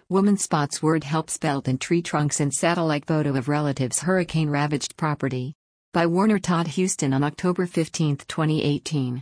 Woman spots word helps belt in tree trunks in satellite photo of relatives' hurricane-ravaged property. By Warner Todd Houston on October 15, 2018.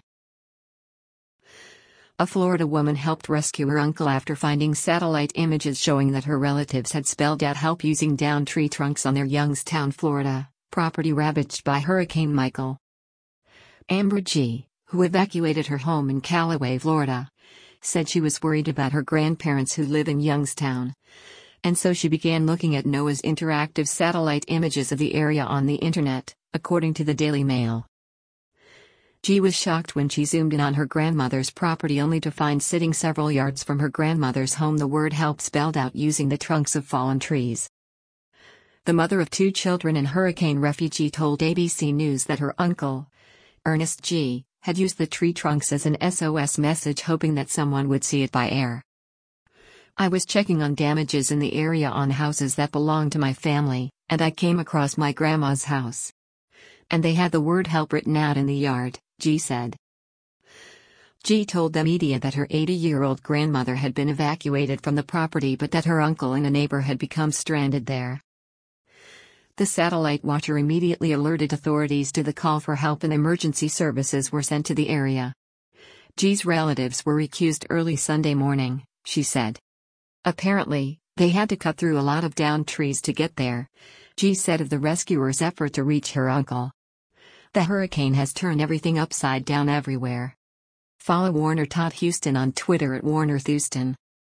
A Florida woman helped rescue her uncle after finding satellite images showing that her relatives had spelled out help using downed tree trunks on their Youngstown, Florida, property ravaged by Hurricane Michael. Amber G., who evacuated her home in Callaway, Florida, said she was worried about her grandparents who live in Youngstown. And so she began looking at NOAA's interactive satellite images of the area on the internet, according to the Daily Mail. G was shocked when she zoomed in on her grandmother's property only to find sitting several yards from her grandmother's home the word help spelled out using the trunks of fallen trees. The mother of 2 children and hurricane refugee told ABC News that her uncle, Ernest G., had used the tree trunks as an SOS message hoping that someone would see it by air. I was checking on damages in the area on houses that belong to my family, and I came across my grandma's house. And they had the word help written out in the yard, G said. G told the media that her 80-year-old grandmother had been evacuated from the property but that her uncle and a neighbor had become stranded there. The satellite watcher immediately alerted authorities to the call for help and emergency services were sent to the area. G's relatives were recused early Sunday morning, she said. Apparently, they had to cut through a lot of downed trees to get there, G said of the rescuers' effort to reach her uncle. The hurricane has turned everything upside down everywhere. Follow Warner Todd Houston on Twitter at WarnerThouston.